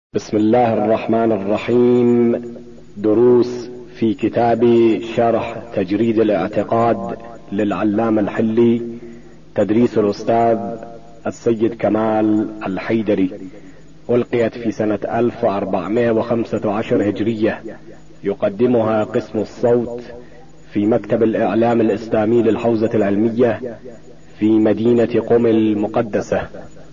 بسم الله الرحمن الرحيم. دروس في كتاب شرح تجريد الاعتقاد للعلامة الحلي، تدريس الأستاذ السيد كمال الحيدري، ألقيت في سنة 1415 هجرية. يقدمها قسم الصوت في مكتب الإعلام الإسلامي للحوزة العلمية في مدينة قم المقدسة.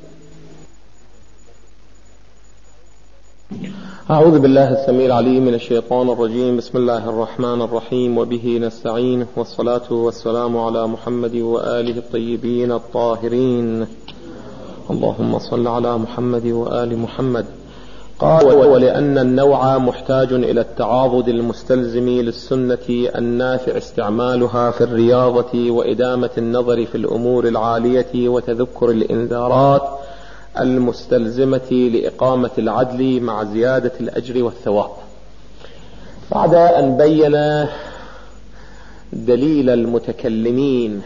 أعوذ بالله السميع العليم من الشيطان الرجيم. بسم الله الرحمن الرحيم، وبه نستعين، والصلاة والسلام على محمد وآله الطيبين الطاهرين. اللهم صل على محمد وآل محمد. قال: ولأن النوع محتاج إلى التعاضد المستلزم للسنة النافع استعمالها في الرياضة وإدامة النظر في الأمور العالية وتذكر الإنذارات المستلزمة لإقامة العدل مع زيادة الأجر والثواب. بعد أن بين دليل المتكلمين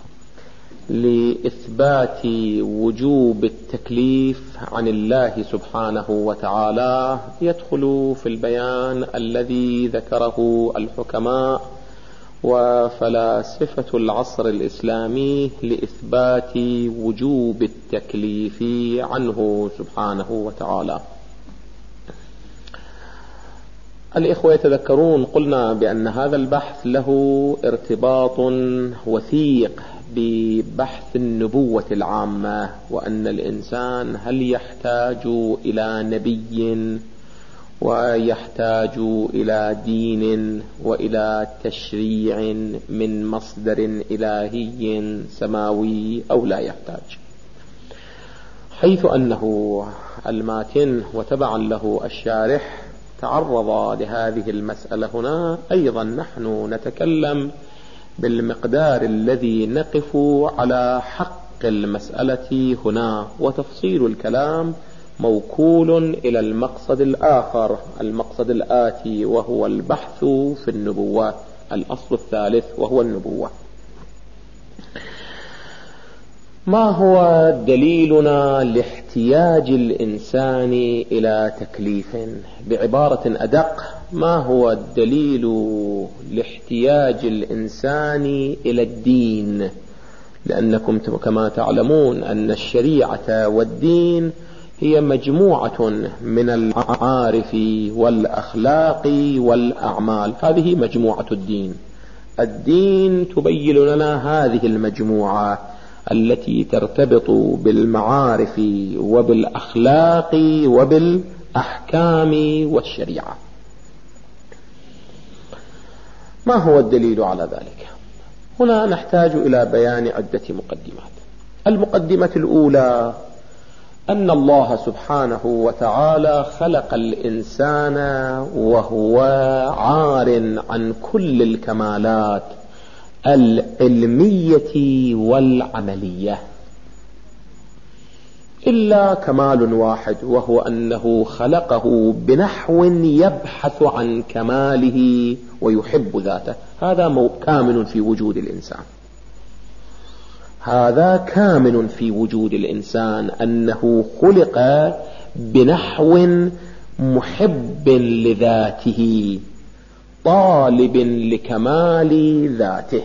لإثبات وجوب التكليف عن الله سبحانه وتعالى، يدخل في البيان الذي ذكره الحكماء وفلاسفة العصر الإسلامي لإثبات وجوب التكليف عنه سبحانه وتعالى. الإخوة يتذكرون قلنا بأن هذا البحث له ارتباط وثيق ببحث النبوة العامة، وأن الإنسان هل يحتاج إلى نبي ويحتاج إلى دين وإلى تشريع من مصدر إلهي سماوي أو لا يحتاج، حيث أنه الماتن وتبعا له الشارح تعرض لهذه المسألة. هنا أيضا نحن نتكلم بالمقدار الذي نقف على حق المسألة هنا، وتفصيل الكلام موكول إلى المقصد الآخر، المقصد الآتي، وهو البحث في النبوة، الأصل الثالث وهو النبوة. ما هو دليلنا لاحتياج الإنسان إلى تكليف؟ بعبارة أدق، ما هو الدليل لاحتياج الإنسان إلى الدين؟ لأنكم كما تعلمون أن الشريعة والدين هي مجموعة من المعارف والأخلاق والأعمال. هذه مجموعة الدين. الدين تبين لنا هذه المجموعة التي ترتبط بالمعارف وبالأخلاق وبالأحكام والشريعة. ما هو الدليل على ذلك؟ هنا نحتاج إلى بيان عدة مقدمات. المقدمة الأولى أن الله سبحانه وتعالى خلق الإنسان وهو عار عن كل الكمالات العلمية والعملية إلا كمال واحد، وهو أنه خلقه بنحو يبحث عن كماله ويحب ذاته. هذا كامن في وجود الإنسان، هذا كامن في وجود الإنسان، أنه خلق بنحو محب لذاته طالب لكمال ذاته.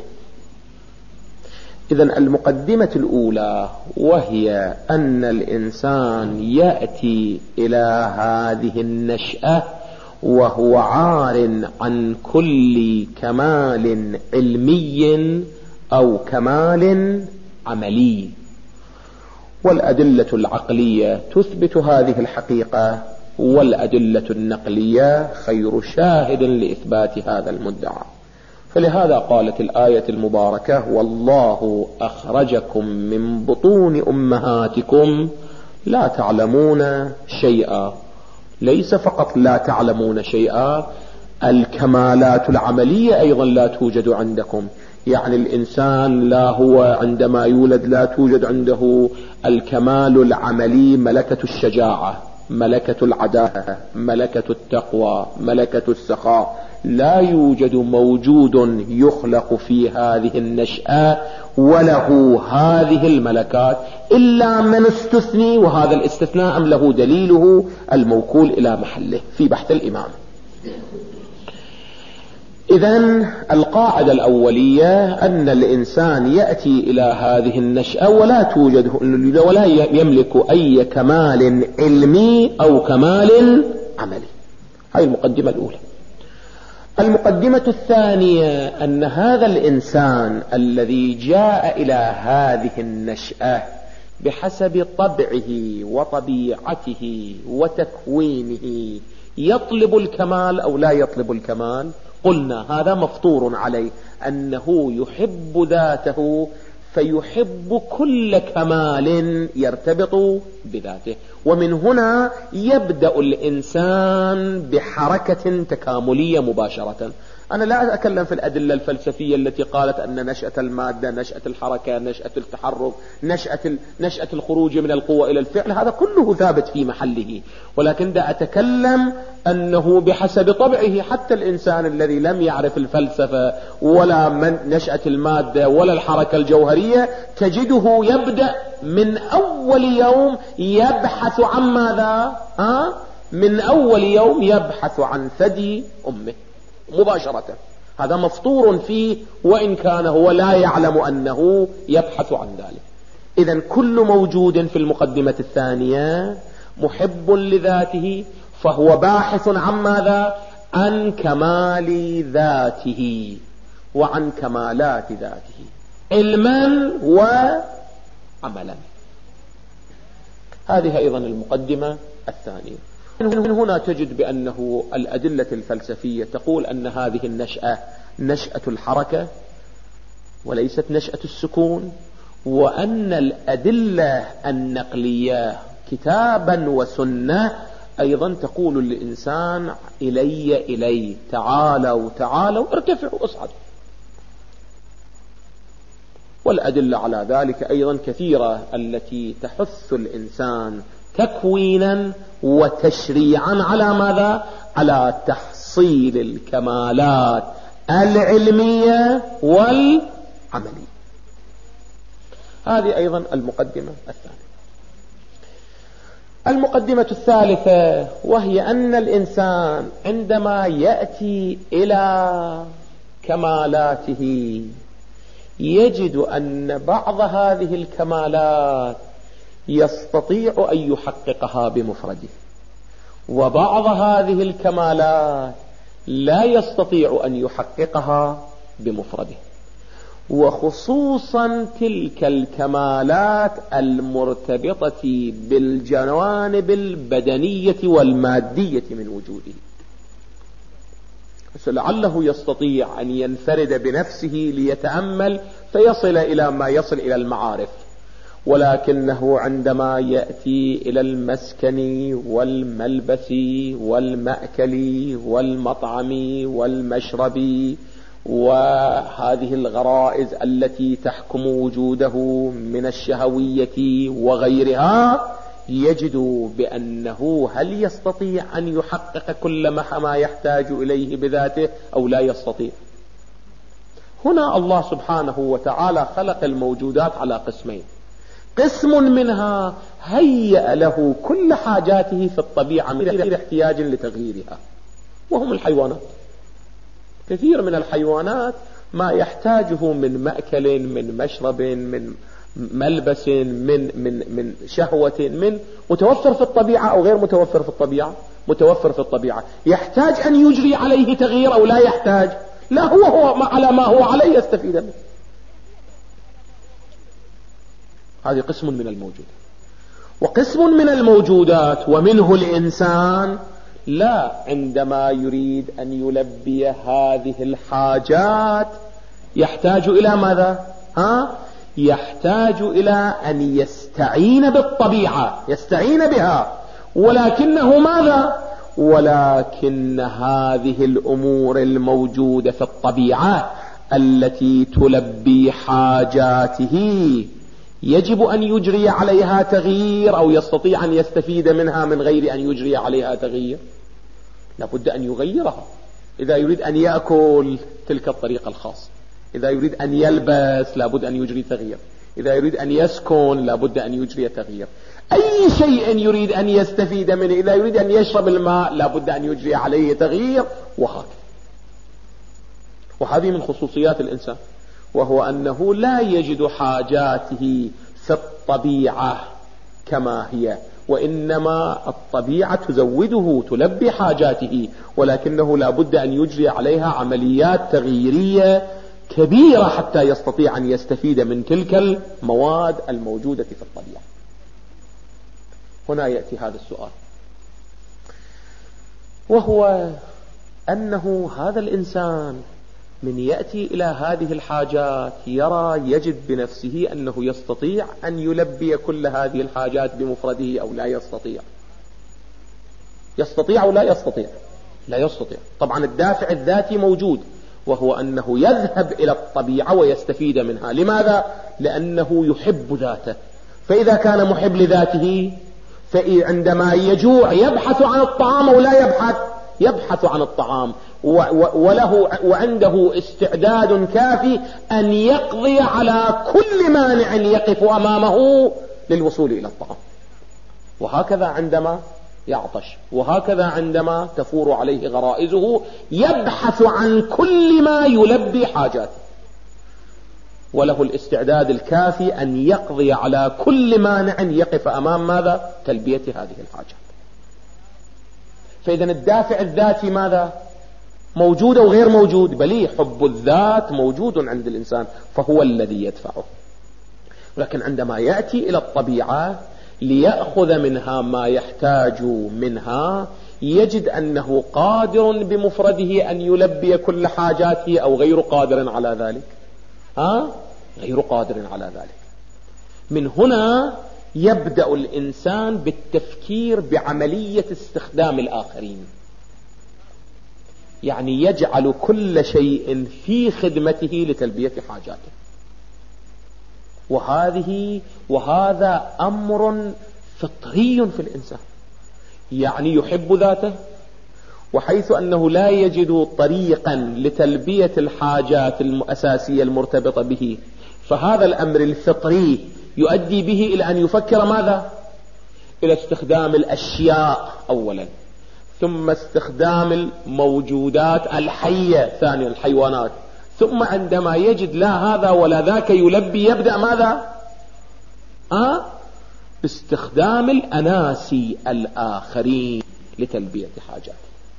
إذن المقدمة الأولى وهي أن الإنسان يأتي إلى هذه النشأة وهو عار عن كل كمال علمي أو كمال عملي، والأدلة العقلية تثبت هذه الحقيقة، والأدلة النقلية خير شاهد لإثبات هذا المدعى. فلهذا قالت الآية المباركة: والله أخرجكم من بطون أمهاتكم لا تعلمون شيئا. ليس فقط لا تعلمون شيئا، الكمالات العملية أيضا لا توجد عندكم. يعني الإنسان لا هو عندما يولد لا توجد عنده الكمال العملي، ملكة الشجاعة، ملكة العدالة، ملكة التقوى، ملكة السخاء، لا يوجد موجود يخلق في هذه النشأة وله هذه الملكات إلا من استثني، وهذا الاستثناء له دليله الموكول إلى محله في بحث الإمام. إذن القاعدة الأولية أن الإنسان يأتي إلى هذه النشأة ولا توجد ولا يملك أي كمال علمي أو كمال عملي. هذه المقدمة الأولى. المقدمة الثانية أن هذا الإنسان الذي جاء إلى هذه النشأة بحسب طبعه وطبيعته وتكوينه يطلب الكمال أو لا يطلب الكمال. قلنا هذا مفطور عليه أنه يحب ذاته فيحب كل كمال يرتبط بذاته، ومن هنا يبدأ الإنسان بحركة تكاملية مباشرة. أنا لا أتكلم في الأدلة الفلسفية التي قالت أن نشأة المادة، نشأة الحركة، نشأة التحرك، نشأة الخروج من القوة إلى الفعل، هذا كله ثابت في محله، ولكن دا أتكلم أنه بحسب طبعه حتى الإنسان الذي لم يعرف الفلسفة ولا من نشأة المادة ولا الحركة الجوهرية تجده يبدأ من أول يوم يبحث عن ماذا؟ من أول يوم يبحث عن ثدي أمه مباشرة. هذا مفطور فيه وإن كان هو لا يعلم أنه يبحث عن ذلك. إذن كل موجود في المقدمة الثانية محب لذاته فهو باحث عن ماذا؟ عن كمال ذاته وعن كمالات ذاته علما وعملا. هذه أيضا المقدمة الثانية. من هنا تجد بأنه الأدلة الفلسفية تقول أن هذه النشأة نشأة الحركة وليست نشأة السكون، وأن الأدلة النقلية كتابا وسنة أيضا تقول للإنسان إلي تعالوا ارتفعوا اصعدوا. والأدلة على ذلك أيضا كثيرة التي تحث الإنسان تكوينا وتشريعا على ماذا؟ على تحصيل الكمالات العلمية والعملية. هذه أيضا المقدمة الثانية. المقدمة الثالثة وهي أن الإنسان عندما يأتي إلى كمالاته يجد أن بعض هذه الكمالات يستطيع أن يحققها بمفرده، وبعض هذه الكمالات لا يستطيع أن يحققها بمفرده، وخصوصا تلك الكمالات المرتبطة بالجوانب البدنية والمادية من وجوده. لعله يستطيع أن ينفرد بنفسه ليتأمل فيصل إلى ما يصل إلى المعارف، ولكنه عندما يأتي إلى المسكن والملبس والمأكل والمطعم والمشرب وهذه الغرائز التي تحكم وجوده من الشهوية وغيرها يجد بأنه هل يستطيع أن يحقق كل ما يحتاج إليه بذاته أو لا يستطيع. هنا الله سبحانه وتعالى خلق الموجودات على قسمين: قسم منها هيأ له كل حاجاته في الطبيعة من غير احتياج لتغييرها، وهم الحيوانات. كثير من الحيوانات ما يحتاجه من مأكل، من مشرب، من ملبس، من شهوة، من متوفر في الطبيعة أو غير متوفر في الطبيعة. متوفر في الطبيعة. يحتاج أن يجري عليه تغيير أو لا يحتاج؟ لا، هو على ما هو عليه يستفيد منه. هذه قسم من الموجودات. وقسم من الموجودات ومنه الإنسان لا، عندما يريد أن يلبي هذه الحاجات يحتاج إلى ماذا؟ يحتاج إلى أن يستعين بالطبيعة، يستعين بها، ولكنه ماذا؟ ولكن هذه الأمور الموجودة في الطبيعة التي تلبي حاجاته يجب أن يجري عليها تغيير أو يستطيع أن يستفيد منها من غير أن يجري عليها تغيير؟ لابد أن يغيرها. إذا يريد أن يأكل تلك الطريقة الخاصة، إذا يريد أن يلبس لابد أن يجري تغيير، إذا يريد أن يسكن لابد أن يجري تغيير، أي شيء يريد أن يستفيد منه، إذا يريد أن يشرب الماء لابد أن يجري عليه تغيير، وهكذا. وهذه من خصوصيات الإنسان، وهو أنه لا يجد حاجاته في الطبيعة كما هي، وإنما الطبيعة تزوده تلبي حاجاته، ولكنه لا بد أن يجري عليها عمليات تغييرية كبيرة حتى يستطيع أن يستفيد من تلك المواد الموجودة في الطبيعة. هنا يأتي هذا السؤال، وهو أنه هذا الإنسان من يأتي إلى هذه الحاجات يجد بنفسه أنه يستطيع أن يلبي كل هذه الحاجات بمفرده أو لا يستطيع. يستطيع أو لا يستطيع؟ لا يستطيع. طبعا الدافع الذاتي موجود، وهو أنه يذهب إلى الطبيعة ويستفيد منها. لماذا؟ لأنه يحب ذاته، فإذا كان محب لذاته فعندما يجوع يبحث عن الطعام أو لا يبحث عن الطعام، وعنده استعداد كافي أن يقضي على كل مانع يقف أمامه للوصول إلى الطعام. وهكذا عندما يعطش، وهكذا عندما تفور عليه غرائزه يبحث عن كل ما يلبي حاجاته، وله الاستعداد الكافي أن يقضي على كل مانع يقف أمام ماذا؟ تلبية هذه الحاجات. فإذا الدافع الذاتي ماذا؟ موجود أو غير موجود؟ بلي حب الذات موجود عند الإنسان، فهو الذي يدفعه. لكن عندما يأتي إلى الطبيعة ليأخذ منها ما يحتاج منها يجد أنه قادر بمفرده أن يلبي كل حاجاته أو غير قادر على ذلك. غير قادر على ذلك. من هنا يبدأ الإنسان بالتفكير بعملية استخدام الآخرين، يعني يجعل كل شيء في خدمته لتلبية حاجاته. وهذا أمر فطري في الإنسان، يعني يحب ذاته، وحيث أنه لا يجد طريقا لتلبية الحاجات الأساسية المرتبطة به، فهذا الأمر الفطري يؤدي به إلى أن يفكر ماذا؟ إلى استخدام الأشياء أولا، ثم استخدام الموجودات الحية ثانيا، الحيوانات، ثم عندما يجد لا هذا ولا ذاك يلبي يبدأ ماذا؟ باستخدام الأناسي الآخرين لتلبية حاجاته.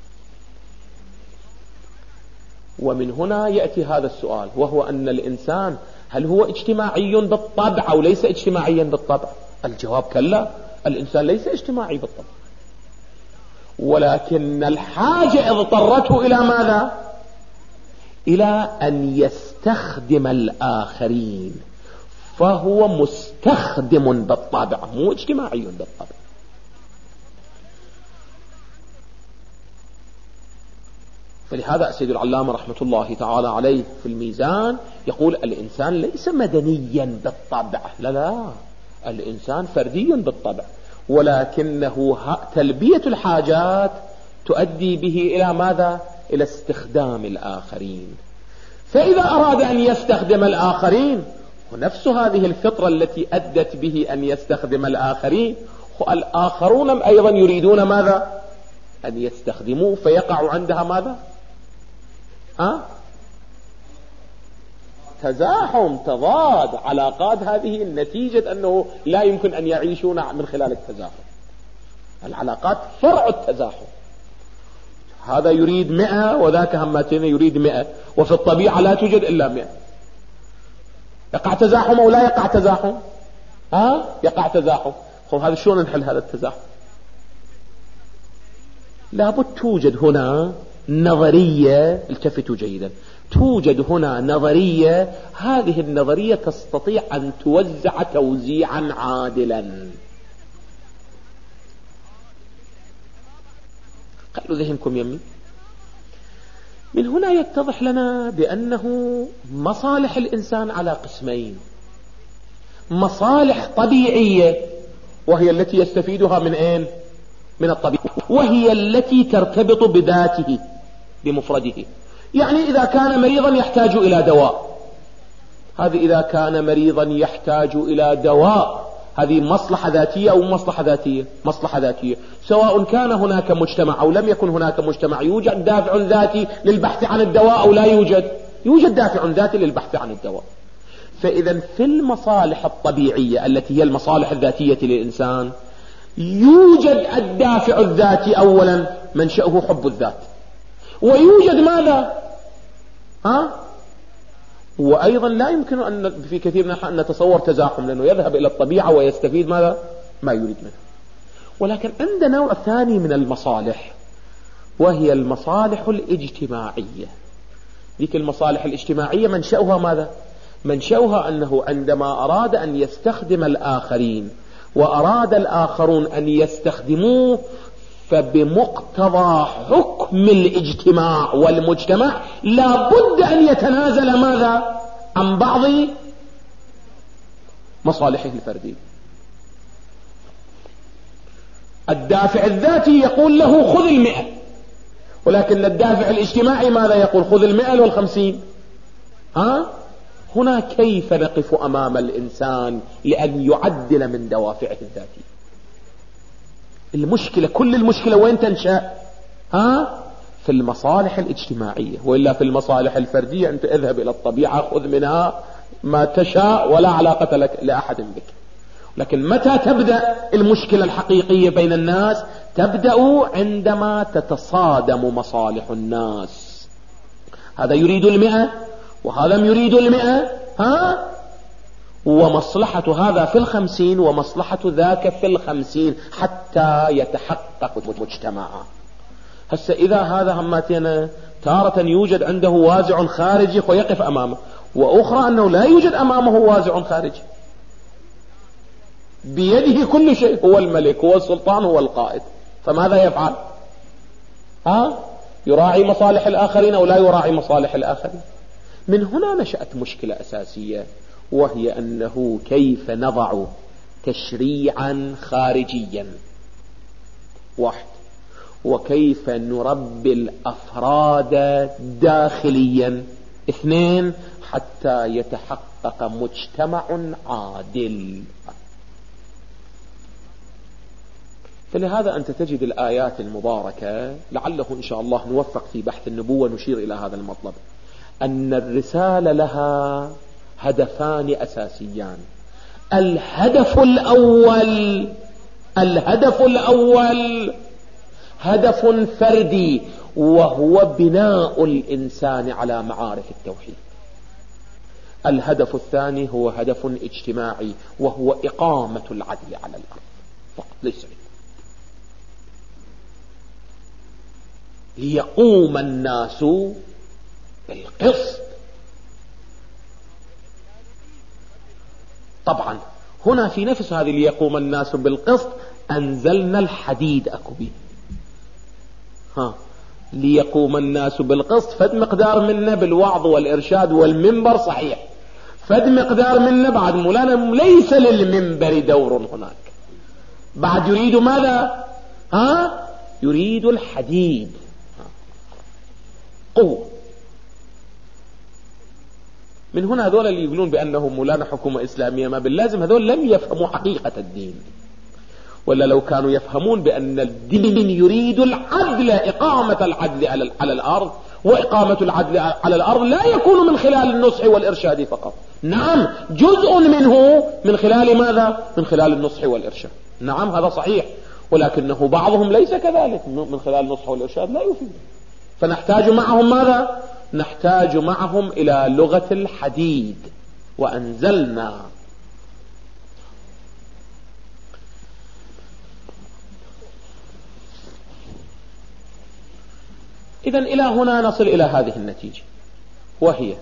ومن هنا يأتي هذا السؤال، وهو أن الإنسان هل هو اجتماعي بالطبع أو ليس اجتماعيا بالطبع؟ الجواب كلا، الإنسان ليس اجتماعي بالطبع، ولكن الحاجة اضطرته إلى ماذا؟ إلى أن يستخدم الآخرين، فهو مستخدم بالطبع مو اجتماعي بالطبع. فلهذا السيد العلامة رحمة الله تعالى عليه في الميزان يقول الإنسان ليس مدنيا بالطبع، لا، الإنسان فردي بالطبع، ولكنه تلبية الحاجات تؤدي به إلى ماذا؟ إلى استخدام الآخرين. فإذا أراد أن يستخدم الآخرين، ونفس هذه الفطرة التي أدت به أن يستخدم الآخرين، والآخرون أيضا يريدون ماذا؟ أن يستخدموه، فيقع عندها ماذا؟ تزاحم، تضاد علاقات. هذه النتيجة أنه لا يمكن أن يعيشون من خلال التزاحم. العلاقات فرع التزاحم، هذا يريد 100 وذاك همتين يريد 100، وفي الطبيعة لا توجد إلا 100. يقع تزاحم أو لا يقع تزاحم؟ يقع تزاحم. هذا شلون نحل هذا التزاحم؟ لابد توجد هنا نظرية، التفتوا جيدا، توجد هنا نظرية، هذه النظرية تستطيع أن توزع توزيعا عادلا. خلوا ذهنكم يمي. من هنا يتضح لنا بأنه مصالح الإنسان على قسمين: مصالح طبيعية، وهي التي يستفيدها من أين؟ من الطبيعة، وهي التي ترتبط بذاته، بمفرده. يعني إذا كان مريضا يحتاج إلى دواء، هذه إذا كان مريضا يحتاج إلى دواء، هذه مصلحة ذاتية أو مصلحة ذاتية؟ مصلحة ذاتية. سواء كان هناك مجتمع أو لم يكن هناك مجتمع، يوجد دافع ذاتي للبحث عن الدواء أو لا يوجد؟ يوجد دافع ذاتي للبحث عن الدواء. فإذا في المصالح الطبيعية التي هي المصالح الذاتية للإنسان يوجد الدافع الذاتي أولا منشأه حب الذات، ويوجد ماذا؟ وأيضا لا يمكن أن في كثير من أن نتصور تزاحم، لأنه يذهب إلى الطبيعة ويستفيد ماذا؟ ما يريد منه. ولكن عند نوع ثاني من المصالح، وهي المصالح الاجتماعية. ذيك المصالح الاجتماعية منشأها ماذا؟ منشأها أنه عندما أراد أن يستخدم الآخرين وأراد الآخرون أن يستخدموه، فبمقتضى حكم الاجتماع والمجتمع لا بد أن يتنازل ماذا؟ عن بعض مصالحه الفردية. الدافع الذاتي يقول له خذ 100، ولكن الدافع الاجتماعي ماذا يقول؟ خذ 100 و50. هنا كيف نقف أمام الإنسان لأن يعدل من دوافعه الذاتية؟ المشكلة، كل المشكلة وين تنشأ؟ في المصالح الاجتماعية. وإلا في المصالح الفردية أنت اذهب إلى الطبيعة خذ منها ما تشاء ولا علاقة لك لأحد بك. لكن متى تبدأ المشكلة الحقيقية بين الناس؟ تبدأ عندما تتصادم مصالح الناس. هذا يريد 100 وهذا يريد 100، ومصلحة هذا في 50 ومصلحة ذاك في 50 حتى يتحقق مجتمعا. هسه إذا هذا هماتنا تارة يوجد عنده وازع خارجي ويقف أمامه، وأخرى أنه لا يوجد أمامه وازع خارجي، بيده كل شيء، هو الملك هو السلطان هو القائد، فماذا يفعل؟ يراعي مصالح الآخرين أو لا يراعي مصالح الآخرين؟ من هنا نشأت مشكلة أساسية، وهي أنه كيف نضع تشريعا خارجيا واحد، وكيف نربي الأفراد داخليا 2، حتى يتحقق مجتمع عادل. فلهذا أنت تجد الآيات المباركة، لعله إن شاء الله نوفق في بحث النبوة نشير إلى هذا المطلب، أن الرسالة لها هدفان أساسيان. الهدف الأول هدف فردي، وهو بناء الإنسان على معارف التوحيد. الهدف الثاني هو هدف اجتماعي، وهو إقامة العدل على الأرض فقط، ليس ليقوم الناس بالقسط. طبعا هنا في نفس هذه ليقوم الناس بالقسط أنزلنا الحديد أكبي. ليقوم الناس بالقسط، فد مقدار منا بالوعظ والإرشاد والمنبر صحيح، فد مقدار منا بعد مولانا ليس للمنبر دور هناك، بعد يريد ماذا؟ يريد الحديد، قوة. من هنا هذول اللي يقولون بأنهم مولانا حكومة إسلامية، ما باللازم هذول لم يفهموا حقيقة الدين، ولا لو كانوا يفهمون بأن الدين يريد العدل، إقامة العدل على الأرض، وإقامة العدل على الأرض لا يكون من خلال النصح والإرشاد فقط. نعم جزء منه من خلال ماذا؟ من خلال النصح والإرشاد، نعم هذا صحيح، ولكنه بعضهم ليس كذلك، من خلال النصح والإرشاد لا يفيد. فنحتاج معهم ماذا؟ نحتاج معهم إلى لغة الحديد. وأنزلنا إذن إلى هنا نصل إلى هذه النتيجة، وهي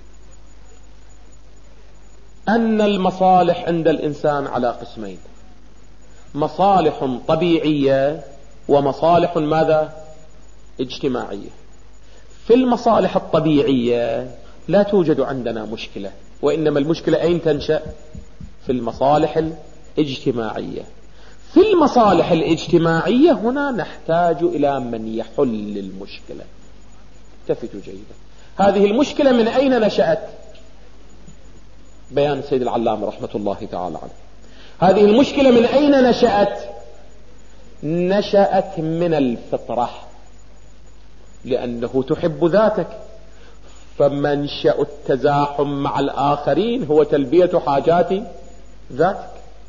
أن المصالح عند الإنسان على قسمين: مصالح طبيعية ومصالح ماذا؟ اجتماعية. في المصالح الطبيعية لا توجد عندنا مشكلة، وإنما المشكلة أين تنشأ؟ في المصالح الاجتماعية. في المصالح الاجتماعية هنا نحتاج إلى من يحل المشكلة. التفتوا جيدا. هذه المشكلة من أين نشأت؟ بيان السيد العلامة رحمة الله تعالى عنه. هذه المشكلة من أين نشأت؟ نشأت من الفطرة، لأنه تحب ذاتك، فمنشأ التزاحم مع الآخرين هو تلبية حاجات ذاتك.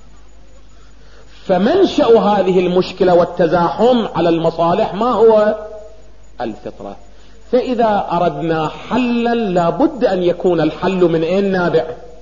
فمنشأ هذه المشكلة والتزاحم على المصالح ما هو؟ الفطرة. فإذا أردنا حلا لابد أن يكون الحل من أين نابع؟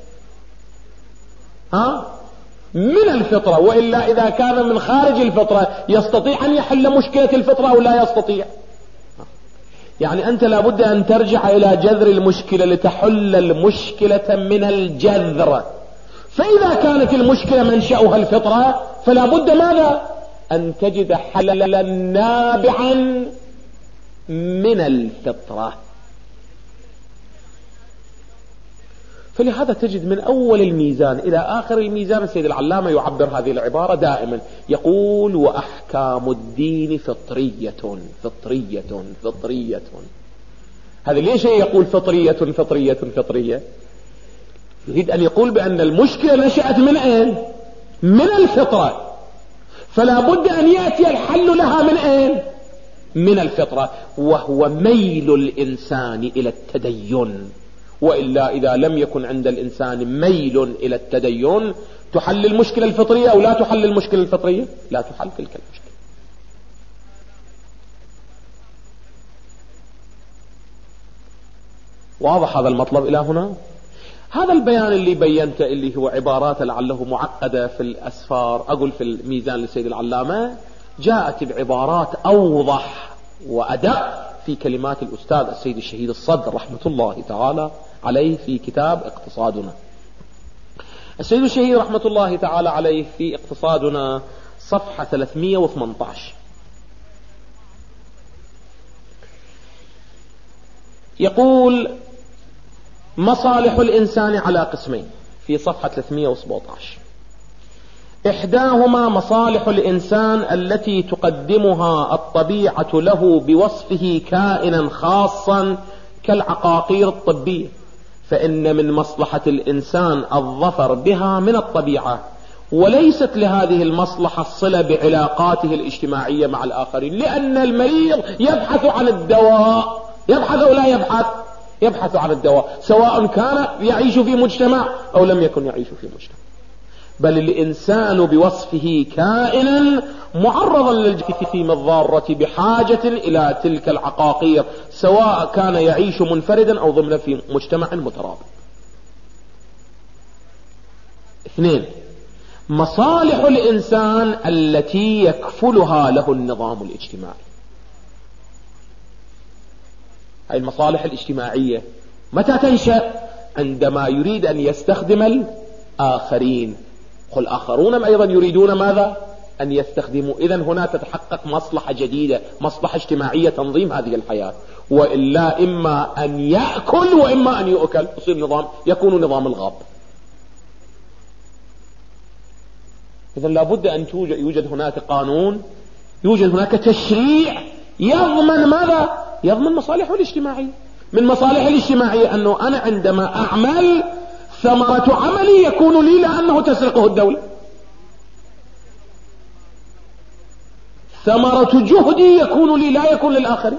من الفطرة، وإلا إذا كان من خارج الفطرة يستطيع أن يحل مشكلة الفطرة أو لا يستطيع؟ يعني أنت لابد أن ترجع إلى جذر المشكلة لتحل المشكلة من الجذر. فإذا كانت المشكلة منشأها الفطرة فلا بد ماذا؟ أن تجد حلا نابعا من الفطرة. فلهذا تجد من أول الميزان إلى آخر الميزان السيد العلامة يعبر هذه العبارة دائما، يقول: وأحكام الدين فطرية فطرية فطرية. هذا ليش يقول فطرية فطرية فطرية؟ يريد أن يقول بأن المشكلة نشأت من أين؟ من الفطرة، فلا بد أن يأتي الحل لها من أين؟ من الفطرة، وهو ميل الإنسان إلى التدين. وإلا إذا لم يكن عند الإنسان ميل إلى التدين تحل المشكلة الفطرية أو لا تحل المشكلة الفطرية؟ لا تحل تلك المشكلة. واضح هذا المطلب إلى هنا؟ هذا البيان اللي بينته اللي هو عبارات لعله معقدة في الأسفار، أقول في الميزان للسيد العلامة، جاءت بعبارات أوضح وأدق في كلمات الأستاذ السيد الشهيد الصدر رحمة الله تعالى عليه في كتاب اقتصادنا. السيد الشهيد رحمة الله تعالى عليه في اقتصادنا صفحة 318 يقول: مصالح الإنسان على قسمين، في صفحة 317. إحداهما مصالح الإنسان التي تقدمها الطبيعة له بوصفه كائنا خاصا كالعقاقير الطبية، فإن من مصلحة الإنسان الظفر بها من الطبيعة، وليست لهذه المصلحة الصلة بعلاقاته الاجتماعية مع الآخرين، لأن المريض يبحث عن الدواء، يبحث أو لا يبحث؟ يبحث عن الدواء، سواء كان يعيش في مجتمع أو لم يكن يعيش في مجتمع. بل الإنسان بوصفه كائنا معرضا للجثيم الضارة بحاجة إلى تلك العقاقير، سواء كان يعيش منفردا أو ضمن في مجتمع مترابط. 2. مصالح الإنسان التي يكفلها له النظام الاجتماعي. هذه المصالح الاجتماعية متى تنشأ؟ عندما يريد أن يستخدم الآخرين. الآخرون أيضا يريدون ماذا؟ أن يستخدموا. إذن هنا تتحقق مصلحة جديدة، مصلحة اجتماعية، تنظيم هذه الحياة. وإلا إما أن يأكل وإما أن يؤكل، يصير نظام، يكون نظام الغاب. إذن لابد أن يوجد هناك قانون، يوجد هناك تشريع يضمن ماذا؟ يضمن مصالحه الاجتماعية. من مصالح الاجتماعية أنه أنا عندما أعمل ثمرة عملي يكون لي لأنه تسرقه الدولة، ثمرة جهدي يكون لي لا يكون للآخرين.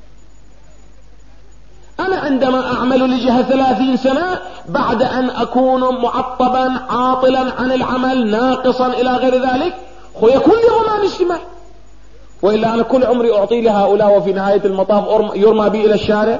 أنا عندما أعمل لجهة 30 سنة بعد أن أكون معطبا عاطلا عن العمل ناقصا إلى غير ذلك يكون لي ضمان اجتماعي. وإلا أنا كل عمري أعطي لهؤلاء وفي نهاية المطاف يرمى بي إلى الشارع.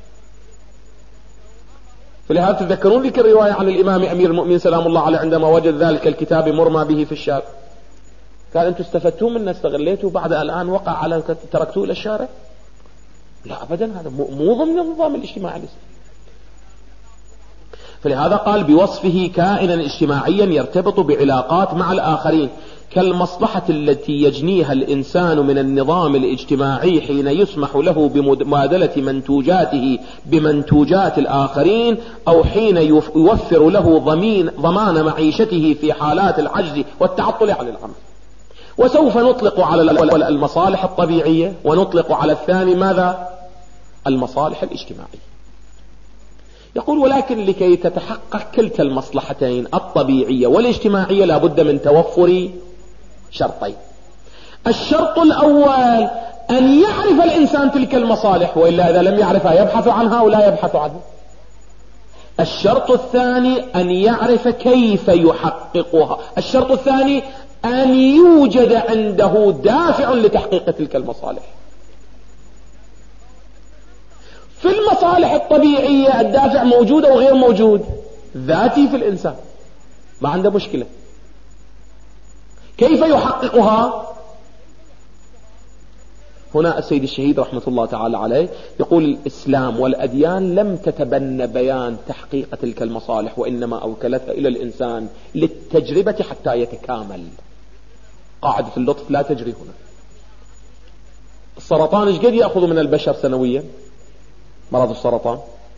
فلهذا تذكرون ذيك الرواية عن الإمام أمير المؤمنين سلام الله عليه عندما وجد ذلك الكتاب مرمى به في الشارع، قال أنتم استفدتوا منه، استغليتوا، بعد الآن وقع على تركتوه إلى الشارع؟ لا أبدا، هذا مو ضمن النظام الاجتماعي الإسلامي. فلهذا قال بوصفه كائنا اجتماعيا يرتبط بعلاقات مع الآخرين، كالمصلحة التي يجنيها الإنسان من النظام الاجتماعي حين يسمح له بمبادلة منتوجاته بمنتوجات الآخرين، أو حين يوفر له ضمان معيشته في حالات العجز والتعطل عن العمل. وسوف نطلق على المصالح الطبيعية ونطلق على الثاني ماذا؟ المصالح الاجتماعية. يقول ولكن لكي تتحقق كلتا المصلحتين الطبيعية والاجتماعية لا بد من توفر شرطين. الشرط الأول أن يعرف الإنسان تلك المصالح، وإلا إذا لم يعرفها يبحث عنها ولا يبحث عنها. الشرط الثاني أن يعرف كيف يحققها. الشرط الثاني أن يوجد عنده دافع لتحقيق تلك المصالح. في المصالح الطبيعية الدافع موجود أو غير موجود؟ ذاتي في الإنسان، ما عنده مشكلة. كيف يحققها؟ هنا السيد الشهيد رحمة الله تعالى عليه يقول الإسلام والأديان لم تتبنى بيان تحقيق تلك المصالح، وإنما أوكلتها إلى الإنسان للتجربة حتى يتكامل. قاعدة اللطف لا تجري هنا. السرطان ايش قد يأخذ من البشر سنويا؟ مرض السرطان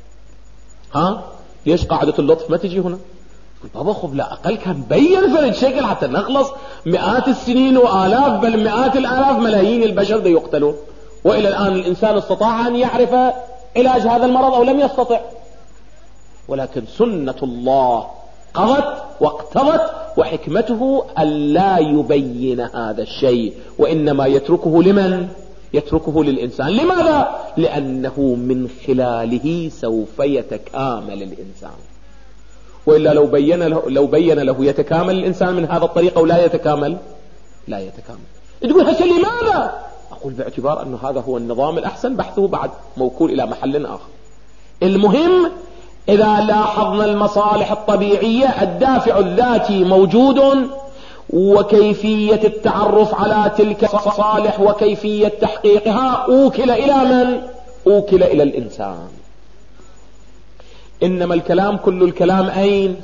ليش قاعدة اللطف ما تجي هنا؟ بابا خب لا أقل كان بين فرد شكل حتى نخلص مئات السنين وآلاف بل مئات الآلاف ملايين البشر دا يقتلون، وإلى الآن الإنسان استطاع أن يعرف علاج هذا المرض أو لم يستطع. ولكن سنة الله قضت واقتضت وحكمته ألا يبين هذا الشيء، وإنما يتركه لمن؟ يتركه للإنسان. لماذا؟ لأنه من خلاله سوف يتكامل الإنسان، وإلا لو بين له يتكامل الإنسان من هذا الطريق أو لا يتكامل؟ لا يتكامل. تقول هسه لماذا؟ أقول باعتبار أنه هذا هو النظام الأحسن، بحثه بعد موكول إلى محل آخر. المهم إذا لاحظنا المصالح الطبيعية الدافع الذاتي موجود، وكيفية التعرف على تلك المصالح وكيفية تحقيقها أوكل إلى من؟ أوكل إلى الإنسان. إنما الكلام كل الكلام أين؟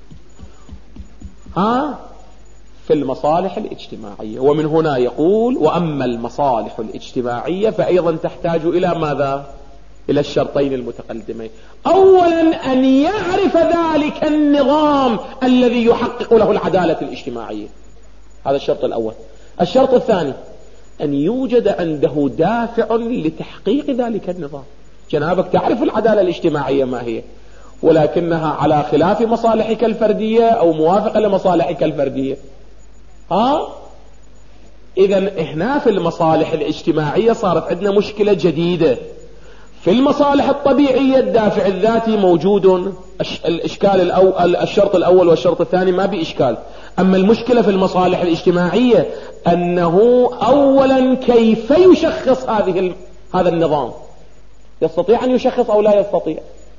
في المصالح الاجتماعية. ومن هنا يقول وأما المصالح الاجتماعية فأيضا تحتاج إلى ماذا؟ إلى الشرطين المتقدمين. أولا أن يعرف ذلك النظام الذي يحقق له العدالة الاجتماعية، هذا الشرط الأول. الشرط الثاني أن يوجد عنده دافع لتحقيق ذلك النظام. جنابك تعرف العدالة الاجتماعية ما هي، ولكنها على خلاف مصالحك الفردية أو موافقة لمصالحك الفردية. إذن هنا في المصالح الاجتماعية صارت عندنا مشكلة جديدة. في المصالح الطبيعية الدافع الذاتي موجود، الإشكال الشرط الأول والشرط الثاني ما بإشكال. أما المشكلة في المصالح الاجتماعية أنه أولا كيف يشخص هذا النظام؟ يستطيع أن يشخص أو لا يستطيع؟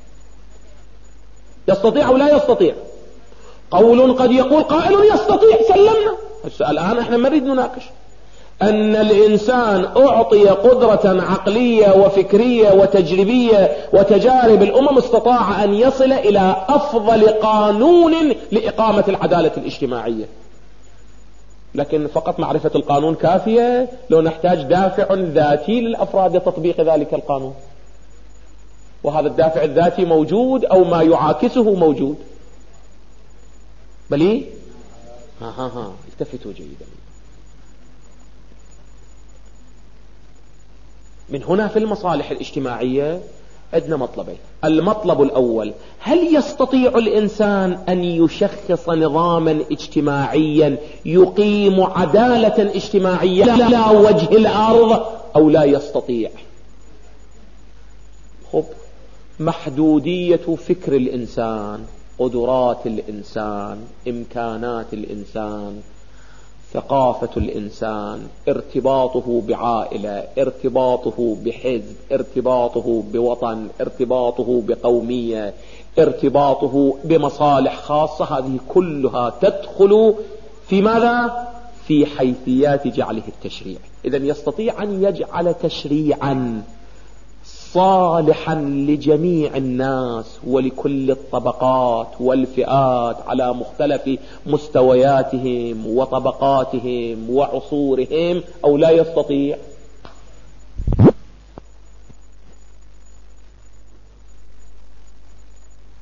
يستطيع أو لا يستطيع؟ قول قد يقول قائل يستطيع، سلمنا. الآن احنا ما نريد نناقش أن الإنسان أعطي قدرة عقلية وفكرية وتجريبية وتجارب الأمم استطاع أن يصل إلى أفضل قانون لإقامة العدالة الاجتماعية. لكن فقط معرفة القانون كافية؟ لو نحتاج دافع ذاتي للأفراد لتطبيق ذلك القانون، وهذا الدافع الذاتي موجود أو ما يعاكسه موجود. بلي التفتوا جيدا. من هنا في المصالح الاجتماعية عندنا مطلبين. المطلب الأول، هل يستطيع الإنسان أن يشخص نظاما اجتماعيا يقيم عدالة اجتماعية على وجه الأرض أو لا يستطيع؟ محدودية فكر الإنسان، قدرات الإنسان، إمكانات الإنسان، ثقافة الإنسان، ارتباطه بعائلة، ارتباطه بحزب، ارتباطه بوطن، ارتباطه بقومية، ارتباطه بمصالح خاصة، هذه كلها تدخل في ماذا؟ في حيثيات جعله التشريع. إذن يستطيع أن يجعل تشريعا صالحا لجميع الناس ولكل الطبقات والفئات على مختلف مستوياتهم وطبقاتهم وعصورهم، أو لا يستطيع؟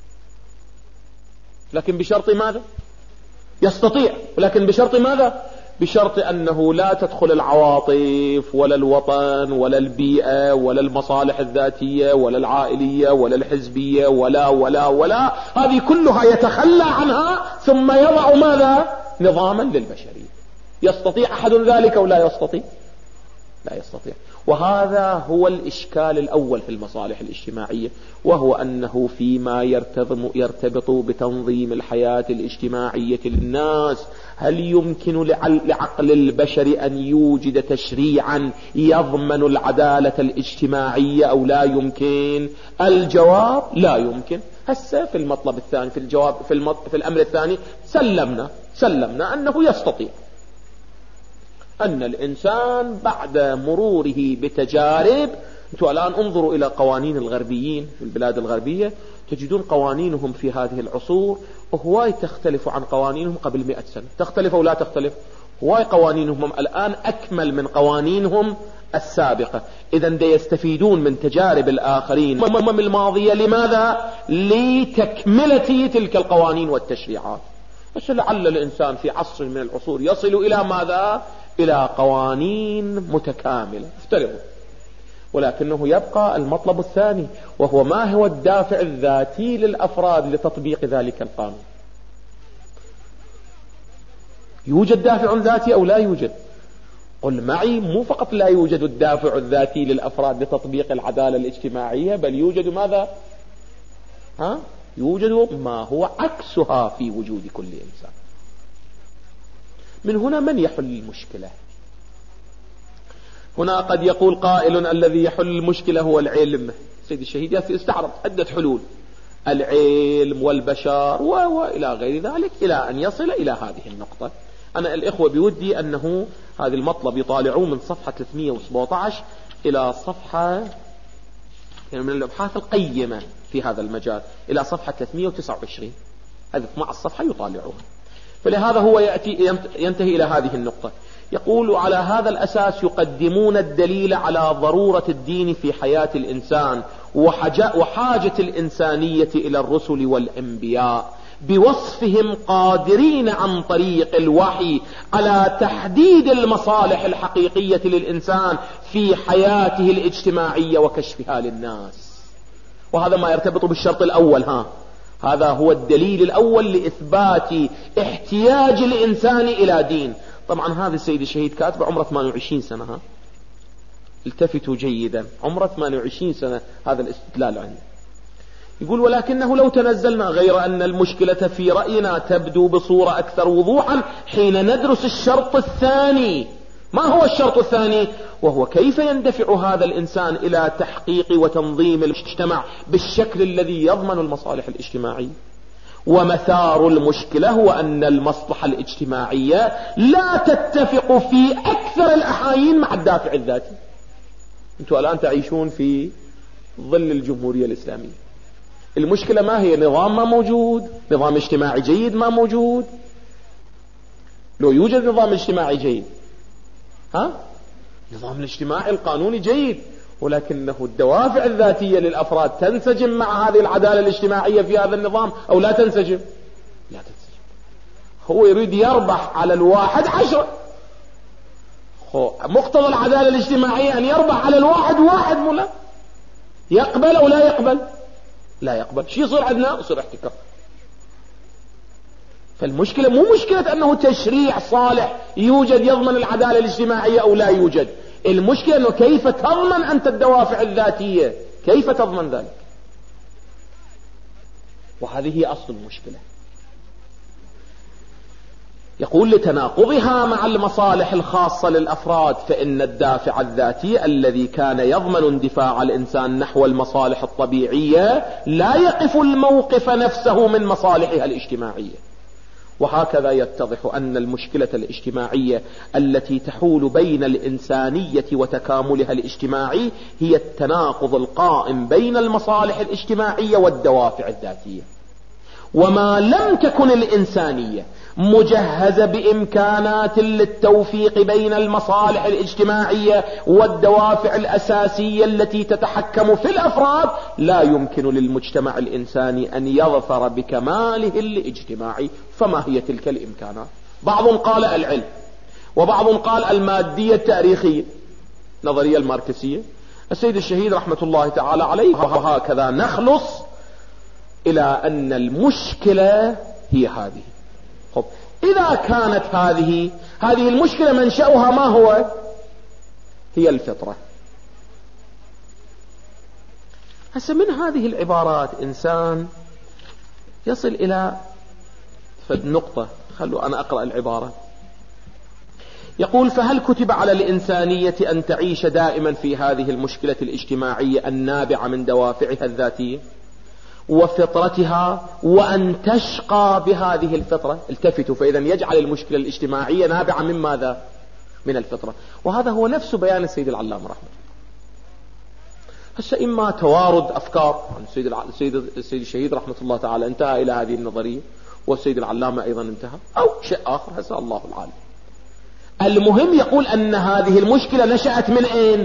لكن بشرط ماذا؟ يستطيع، ولكن بشرط ماذا؟ بشرط أنه لا تدخل العواطف ولا الوطن ولا البيئة ولا المصالح الذاتية ولا العائلية ولا الحزبية ولا هذه كلها يتخلى عنها ثم يضع ماذا؟ نظاما للبشرية. يستطيع أحد ذلك أو لا يستطيع؟ لا يستطيع. وهذا هو الإشكال الأول في المصالح الاجتماعية، وهو أنه فيما يرتبط بتنظيم الحياة الاجتماعية للناس، هل يمكن لعقل البشر أن يوجد تشريعا يضمن العدالة الاجتماعية أو لا يمكن؟ الجواب لا يمكن. هسه في المطلب الثاني، في الجواب في الأمر الثاني سلمنا أنه يستطيع، أن الإنسان بعد مروره بتجارب. أنتم الآن انظروا إلى قوانين الغربيين في البلاد الغربية، تجدون قوانينهم في هذه العصور هواي تختلف عن قوانينهم قبل 100 سنة. تختلف أو لا تختلف؟ هواي قوانينهم الآن أكمل من قوانينهم السابقة. إذن دا يستفيدون من تجارب الآخرين الماضية. لماذا؟ لتكملة تلك القوانين والتشريعات. بس لعل الإنسان في عصر من العصور يصل إلى ماذا؟ إلى قوانين متكاملة افترضوا. ولكنه يبقى المطلب الثاني، وهو ما هو الدافع الذاتي للأفراد لتطبيق ذلك القانون؟ يوجد دافع ذاتي أو لا يوجد؟ قل معي، مو فقط لا يوجد الدافع الذاتي للأفراد لتطبيق العدالة الاجتماعية، بل يوجد ماذا؟ يوجد ما هو عكسها في وجود كل إنسان. من هنا من يحل المشكلة؟ هنا قد يقول قائل الذي يحل المشكلة هو العلم. سيد الشهيد يستعرض عدة حلول، العلم والبشر وإلى غير ذلك، إلى أن يصل إلى هذه النقطة. أنا الإخوة بودي أنه هذا المطلب يطالعوه من صفحة 317 إلى صفحة، يعني من الأبحاث القيمة في هذا المجال، إلى صفحة 329. هذه مع الصفحة يطالعوها. فلهذا هو ينتهي إلى هذه النقطة. يقول على هذا الأساس يقدمون الدليل على ضرورة الدين في حياة الإنسان وحاجة الإنسانية إلى الرسل والأنبياء، بوصفهم قادرين عن طريق الوحي على تحديد المصالح الحقيقية للإنسان في حياته الاجتماعية وكشفها للناس. وهذا ما يرتبط بالشرط الأول. هذا هو الدليل الأول لإثبات احتياج الإنسان إلى دين. طبعا هذا السيد الشهيد كاتب عمره 28 سنة. التفتوا جيدا، عمره 28 سنة هذا الاستدلال عنه. يقول ولكنه لو تنزلنا، غير أن المشكلة في رأينا تبدو بصورة أكثر وضوحا حين ندرس الشرط الثاني. ما هو الشرط الثاني؟ وهو كيف يندفع هذا الإنسان إلى تحقيق وتنظيم المجتمع بالشكل الذي يضمن المصالح الاجتماعية. ومثار المشكلة هو أن المصلحة الاجتماعية لا تتفق في أكثر الأحايين مع الدافع الذاتي. أنتم الآن تعيشون في ظل الجمهورية الإسلامية. المشكلة ما هي؟ نظام ما موجود، نظام اجتماعي جيد ما موجود. لو يوجد نظام اجتماعي جيد، نظام الاجتماعي القانوني جيد، ولكنه الدوافع الذاتية للأفراد تنسجم مع هذه العدالة الاجتماعية في هذا النظام أو لا تنسجم؟ لا تنسجم. هو يريد يربح على 1 10، مقتضى العدالة الاجتماعية أن يربح على 1 ملا. يقبل أو لا يقبل؟ لا يقبل. شو يصير عندنا؟ يصير احتكار. فالمشكلة مو مشكلة أنه تشريع صالح يوجد يضمن العدالة الاجتماعية أو لا يوجد. المشكلة أنه كيف تضمن أنت الدوافع الذاتية، كيف تضمن ذلك؟ وهذه هي أصل المشكلة. يقول لتناقضها مع المصالح الخاصة للأفراد، فإن الدافع الذاتي الذي كان يضمن اندفاع الإنسان نحو المصالح الطبيعية لا يقف الموقف نفسه من مصالحها الاجتماعية. وهكذا يتضح أن المشكلة الاجتماعية التي تحول بين الإنسانية وتكاملها الاجتماعي هي التناقض القائم بين المصالح الاجتماعية والدوافع الذاتية. وما لم تكن الإنسانية مجهزة بإمكانات للتوفيق بين المصالح الاجتماعية والدوافع الأساسية التي تتحكم في الأفراد، لا يمكن للمجتمع الإنساني أن يظفر بكماله الاجتماعي. فما هي تلك الإمكانات؟ بعضهم قال العلم، وبعضهم قال المادية التاريخية، نظرية الماركسية. السيد الشهيد رحمة الله تعالى عليه، وهكذا نخلص إلى أن المشكلة هي هذه. طب إذا كانت هذه المشكلة منشأها ما هو؟ هي الفطرة. هسه من هذه العبارات إنسان يصل إلى نقطة، خلوا أنا أقرأ العبارة. يقول: فهل كتب على الإنسانية أن تعيش دائما في هذه المشكلة الاجتماعية النابعة من دوافعها الذاتية وفطرتها، وأن تشقى بهذه الفطرة؟ التفتوا، فإذا يجعل المشكلة الاجتماعية نابعة من ماذا؟ من الفطرة. وهذا هو نفس بيان السيد العلامة رحمه الله. هسه إما توارد أفكار، السيد الشهيد رحمة الله تعالى انتهى إلى هذه النظرية، والسيد العلامة أيضا انتهى، أو شيء آخر، هسه الله العالم. المهم يقول أن هذه المشكلة نشأت من أين؟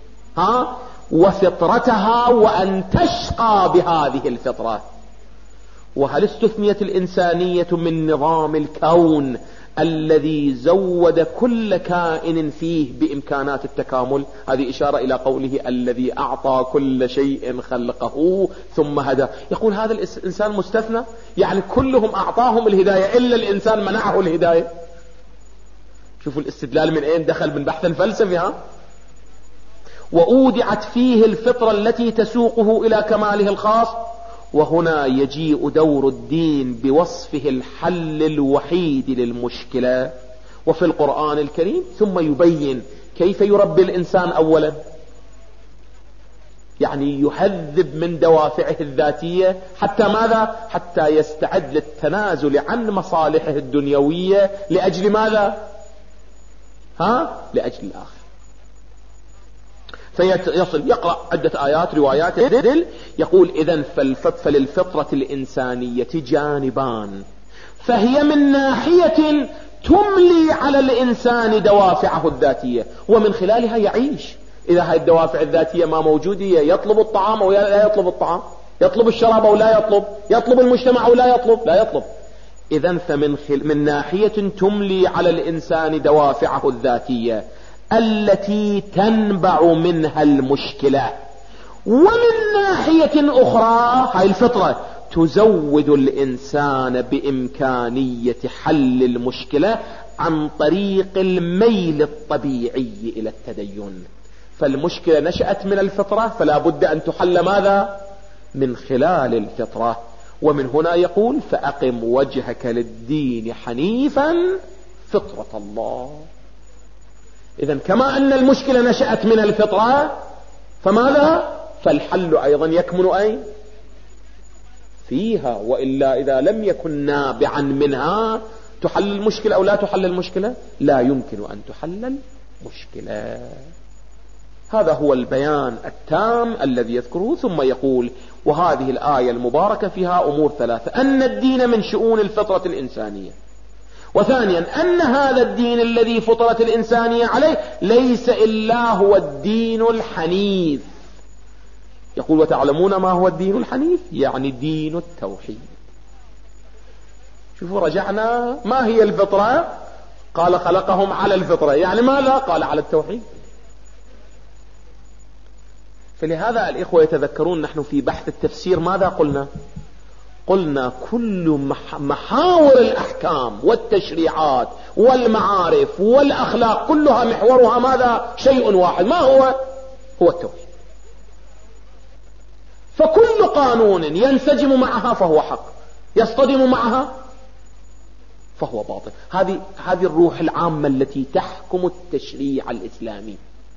وفطرتها، وأن تشقى بهذه الفطرة. وهل استثنيت الإنسانية من نظام الكون الذي زود كل كائن فيه بإمكانات التكامل؟ هذه إشارة إلى قوله: الذي أعطى كل شيء خلقه ثم هدى. يقول هذا الإنسان مستثنى، يعني كلهم أعطاهم الهداية إلا الإنسان منعه الهداية. شوفوا الاستدلال من أين دخل، من بحث الفلسفي. وأودعت فيه الفطرة التي تسوقه إلى كماله الخاص. وهنا يجيء دور الدين بوصفه الحل الوحيد للمشكلة وفي القرآن الكريم، ثم يبين كيف يربي الإنسان أولا، يعني يهذب من دوافعه الذاتية حتى ماذا؟ حتى يستعد للتنازل عن مصالحه الدنيوية لأجل ماذا؟ لأجل الآخر. فيصل يقرأ عدة آيات روايات يقول: إذن فللفطرة الإنسانية جانبان، فهي من ناحية تملي على الإنسان دوافعه الذاتية ومن خلالها يعيش. إذا هاي الدوافع الذاتية ما موجودة، يطلب الطعام أو لا يطلب الطعام، يطلب الشراب أو لا يطلب، يطلب المجتمع أو لا يطلب. إذن فمن ناحية تملي على الإنسان دوافعه الذاتية التي تنبع منها المشكلة، ومن ناحية أخرى هاي الفطرة تزود الإنسان بإمكانية حل المشكلة عن طريق الميل الطبيعي إلى التدين. فالمشكلة نشأت من الفطرة، فلا بد أن تحل ماذا؟ من خلال الفطرة. ومن هنا يقول: فأقم وجهك للدين حنيفا فطرة الله. إذن كما أن المشكلة نشأت من الفطرة، فماذا؟ فالحل أيضا يكمن أين؟ فيها. وإلا إذا لم يكن نابعا منها تحل المشكلة أو لا تحل المشكلة؟ لا يمكن أن تحل المشكلة. هذا هو البيان التام الذي يذكره. ثم يقول: وهذه الآية المباركة فيها أمور ثلاثة: أن الدين من شؤون الفطرة الإنسانية، وثانيا أن هذا الدين الذي فطرت الإنسانية عليه ليس إلا هو الدين الحنيف. يقول: وتعلمون ما هو الدين الحنيف؟ يعني دين التوحيد. شوفوا رجعنا، ما هي الفطرة؟ قال: خلقهم على الفطرة، يعني ماذا؟ قال: على التوحيد. فلهذا الإخوة يتذكرون نحن في بحث التفسير ماذا قلنا كل محاور الأحكام والتشريعات والمعارف والأخلاق كلها محورها ماذا؟ شيء واحد، ما هو التوحيد. فكل قانون ينسجم معها فهو حق، يصطدم معها فهو باطل. هذه الروح العامة التي تحكم التشريع الإسلامي.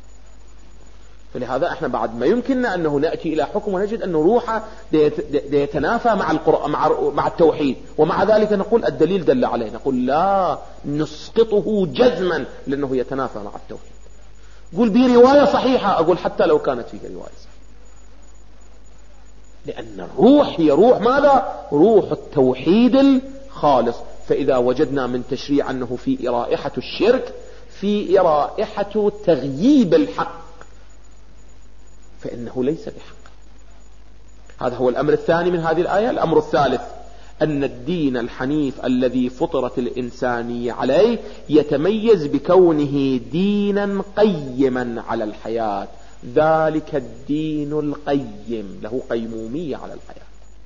فلهذا احنا بعد ما يمكننا انه نأتي الى حكم ونجد انه روحه يتنافى مع القرآن مع التوحيد، ومع ذلك نقول الدليل دل عليه، نقول لا نسقطه جزما لانه يتنافى مع التوحيد. قول بي رواية صحيحة، اقول حتى لو كانت فيها رواية صحيحة، لان الروح هي روح ماذا؟ روح التوحيد الخالص. فاذا وجدنا من تشريع انه في رائحة الشرك، في رائحة تغييب الحق، فإنه ليس بحق. هذا هو الأمر الثاني من هذه الآية. الأمر الثالث: أن الدين الحنيف الذي فطرت الإنسانية عليه يتميز بكونه دينا قيما على الحياة. ذلك الدين القيم له قيمومية على الحياة.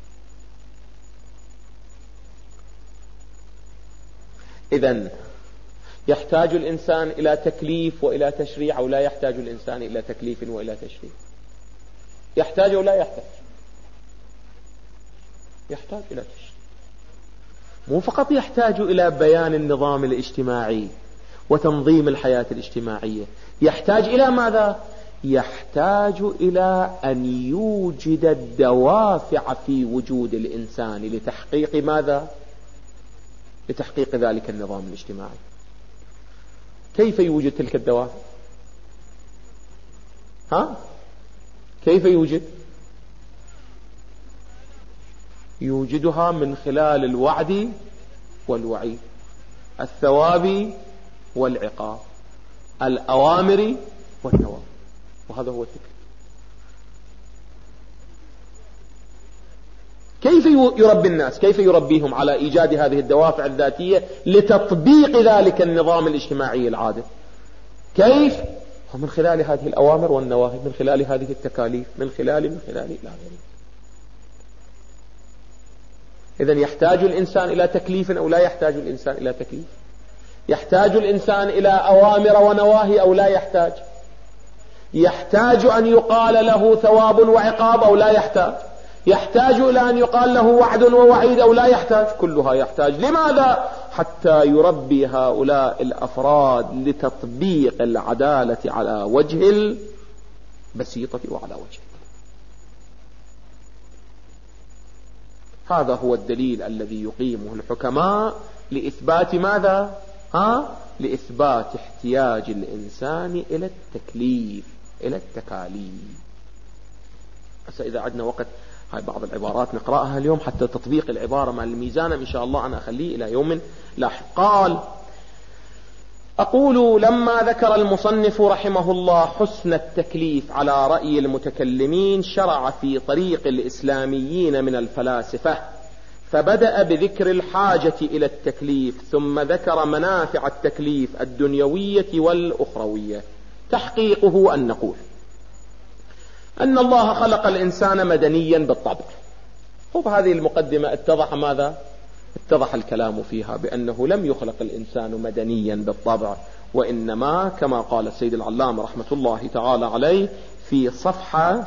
إذن يحتاج الإنسان إلى تكليف وإلى تشريع، أو لا يحتاج الإنسان إلى تكليف وإلى تشريع؟ يحتاج أو لا يحتاج؟ يحتاج إلى تشريع. مو فقط يحتاج إلى بيان النظام الاجتماعي وتنظيم الحياة الاجتماعية، يحتاج إلى ماذا؟ يحتاج إلى أن يوجد الدوافع في وجود الإنسان لتحقيق ماذا؟ لتحقيق ذلك النظام الاجتماعي. كيف يوجد تلك الدوافع؟ كيف يوجدها من خلال الوعد والوعيد، الثواب والعقاب، الأوامر والنواهي، وهذا هو التكليف. كيف يربي الناس؟ كيف يربيهم على إيجاد هذه الدوافع الذاتية لتطبيق ذلك النظام الاجتماعي العادل؟ كيف؟ من خلال هذه الأوامر والنواهي، من خلال هذه التكاليف، من خلال إلى آخره. إذن يحتاج الإنسان إلى تكليف أو لا يحتاج الإنسان إلى تكليف؟ يحتاج الإنسان إلى أوامر ونواهي أو لا يحتاج؟ يحتاج أن يقال له ثواب وعقاب أو لا يحتاج؟ يحتاج إلى أن يقال له وعد ووعيد أو لا يحتاج؟ كلها يحتاج. لماذا؟ حتى يربي هؤلاء الأفراد لتطبيق العدالة على وجه البسيطة وعلى وجه. هذا هو الدليل الذي يقيمه الحكماء لإثبات ماذا؟ لإثبات احتياج الإنسان إلى التكليف، إلى التكاليف. إذا عندنا وقت هاي بعض العبارات نقرأها اليوم، حتى تطبيق العبارة مع الميزان إن شاء الله أنا أخليه إلى يوم لاحق. قال: أقول لما ذكر المصنف رحمه الله حسن التكليف على رأي المتكلمين، شرع في طريق الإسلاميين من الفلاسفة، فبدأ بذكر الحاجة إلى التكليف، ثم ذكر منافع التكليف الدنيوية والأخروية. تحقيقه أن نقول أن الله خلق الإنسان مدنيا بالطبع. هذه المقدمة اتضح ماذا؟ اتضح الكلام فيها بأنه لم يخلق الإنسان مدنيا بالطبع، وإنما كما قال السيد العلامة رحمة الله تعالى عليه في صفحة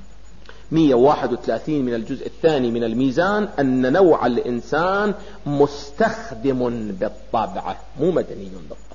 131 من الجزء الثاني من الميزان، أن نوع الإنسان مستخدم بالطبع مو مدني بالطبع،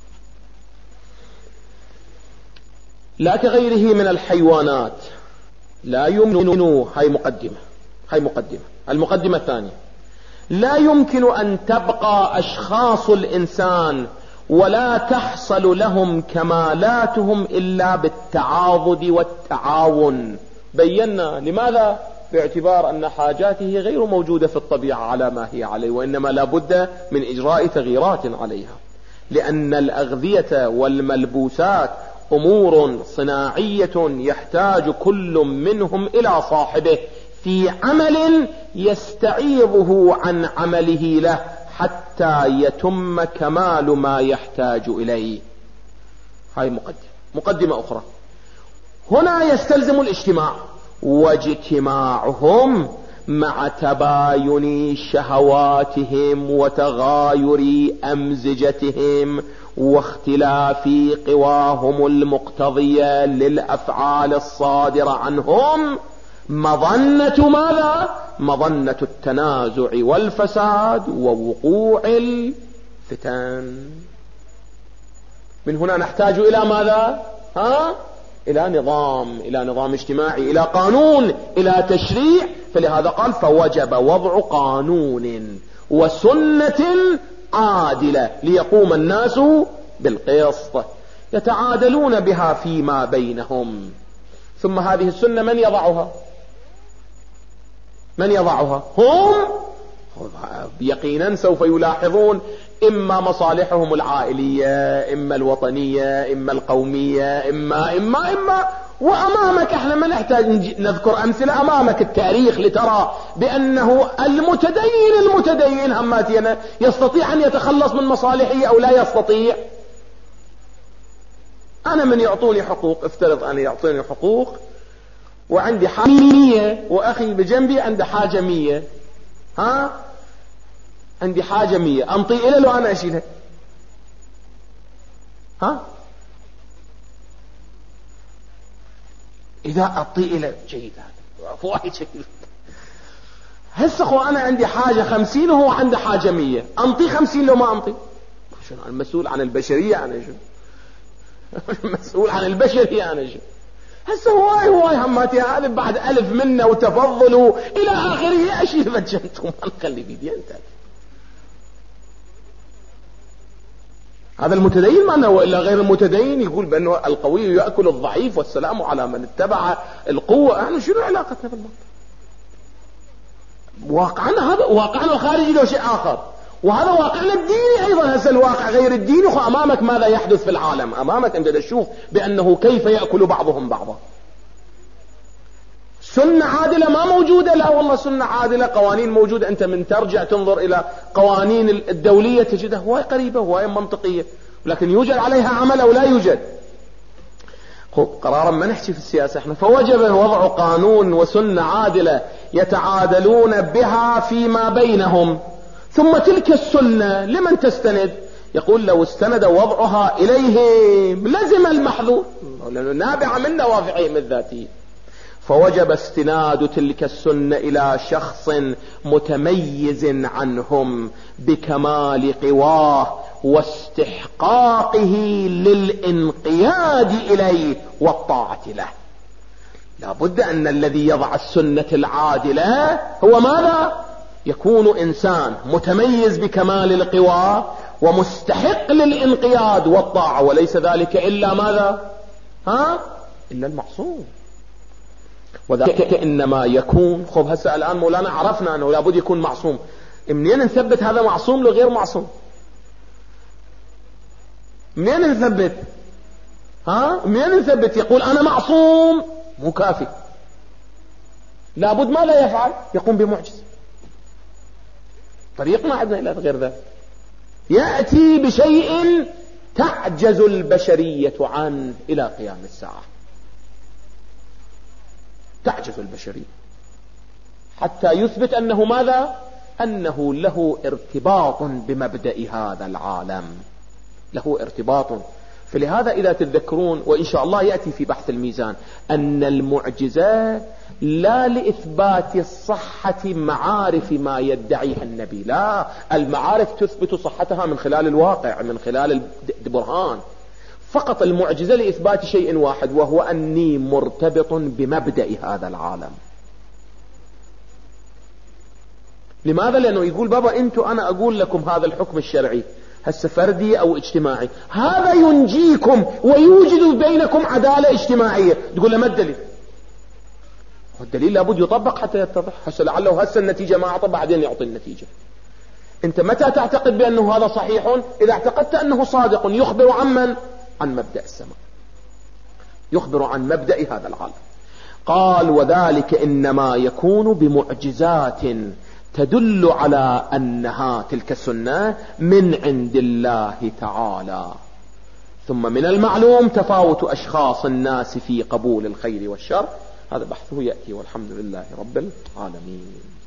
لا كغيره من الحيوانات. لا يمكن، هاي مقدمة. المقدمة الثانية: لا يمكن أن تبقى أشخاص الإنسان ولا تحصل لهم كمالاتهم إلا بالتعاضد والتعاون. بينا لماذا؟ باعتبار أن حاجاته غير موجودة في الطبيعة على ما هي عليه، وإنما لا بد من إجراء تغييرات عليها، لأن الأغذية والملبوسات أمور صناعية يحتاج كل منهم إلى صاحبه في عمل يستعيضه عن عمله له حتى يتم كمال ما يحتاج إليه. هاي مقدمة أخرى. هنا يستلزم الاجتماع، واجتماعهم مع تباين شهواتهم وتغاير أمزجتهم واختلاف قواهم المقتضية للأفعال الصادرة عنهم مظنة ماذا؟ مظنة التنازع والفساد ووقوع الفتن. من هنا نحتاج إلى ماذا؟ إلى نظام اجتماعي، إلى قانون، إلى تشريع. فلهذا قال: فوجب وضع قانون وسنة عادلة ليقوم الناس بالقسط يتعادلون بها فيما بينهم. ثم هذه السنة من يضعها؟ هم يقينا سوف يلاحظون إما مصالحهم العائلية، إما الوطنية، إما القومية، إما وأمامك احنا ما نحتاج نذكر أمثلة، أمامك التاريخ لترى بأنه المتدين هماتينا يستطيع أن يتخلص من مصالحه أو لا يستطيع. أنا من يعطوني حقوق، افترض أن يعطوني حقوق وعندي حاجة 100 وأخي بجنبي عنده حاجة 100، عندي حاجة 100 أنطي إليه لو أنا أشيلها؟ إذا أعطي إلى جيد، هذا وايد جيد. هسه أخو أنا عندي حاجة 50 وهو عنده حاجة 100، أنطي 50 لو ما أنطي؟ شنو المسؤول عن البشرية أنا شو؟ المسؤول عن البشرية أنا شو؟ هسه هواي هماتي هذا بعد 1000 منه وتفضلوا إلى آخره، أشيل بجنتم ما نخلي بيدي أنت. هذا المتدين معنا، وإلا غير المتدين يقول بأنه القوي يأكل الضعيف والسلام على من اتبع القوة. احنا شنو علاقتنا بالمنطق؟ واقعنا هذا، واقعنا الخارجي له شيء آخر، وهذا واقعنا الديني أيضا. هسه الواقع غير الديني، أمامك ماذا يحدث في العالم، أمامك أنت تشوف بأنه كيف يأكل بعضهم بعضا. سنة عادلة ما موجودة، لا والله سنة عادلة، قوانين موجودة. أنت من ترجع تنظر إلى قوانين الدولية تجدها هواي قريبة هواي منطقية، لكن يوجد عليها عمل أو لا يوجد. قرارا ما نحكي في السياسة احنا، فوجب وضع قانون وسنة عادلة يتعادلون بها فيما بينهم. ثم تلك السنة لمن تستند؟ يقول لو استند وضعها إليهم لزم المحذور، لأنه نابعة من دوافعهم الذاتية. فوجب استناد تلك السنة إلى شخص متميز عنهم بكمال قواه واستحقاقه للانقياد إليه والطاعة له. لا بد أن الذي يضع السنة العادلة هو ماذا؟ يكون إنسان متميز بكمال القوى ومستحق للانقياد والطاعة، وليس ذلك إلا ماذا؟ إلا المعصوم. وذلك إنما يكون هسه الآن مولانا عرفنا أنه لابد يكون معصوم. منين نثبت هذا معصوم لو غير معصوم؟ منين نثبت؟ منين نثبت؟ يقول أنا معصوم مو كافي، لابد ماذا يفعل؟ يقوم بمعجزة. طريق ما عندنا إلا غير ذلك، يأتي بشيء تعجز البشرية عنه إلى قيام الساعة. تعجز البشرية حتى يثبت أنه ماذا؟ أنه له ارتباط بمبدأ هذا العالم، له ارتباط. فلهذا إذا تتذكرون وإن شاء الله يأتي في بحث الميزان أن المعجزة لا لإثبات صحة معارف ما يدعيها النبي، لا، المعارف تثبت صحتها من خلال الواقع، من خلال البرهان. فقط المعجزة لإثبات شيء واحد، وهو أني مرتبط بمبدأ هذا العالم. لماذا؟ لأنه يقول بابا أنتوا، أنا أقول لكم هذا الحكم الشرعي هسه فردي أو اجتماعي، هذا ينجيكم ويوجد بينكم عدالة اجتماعية. تقول له ما الدليل؟ الدليل لابد يطبق حتى يتضح. هسه لعله هسه النتيجة ما أعطى بعدين يعطي النتيجة. أنت متى تعتقد بأنه هذا صحيح؟ إذا اعتقدت أنه صادق يخبر عن من؟ عن مبدأ السماء، يخبر عن مبدأ هذا العالم. قال وذلك إنما يكون بمعجزات تدل على أنها تلك السنة من عند الله تعالى. ثم من المعلوم تفاوت أشخاص الناس في قبول الخير والشر. هذا بحثه يأتي، والحمد لله رب العالمين.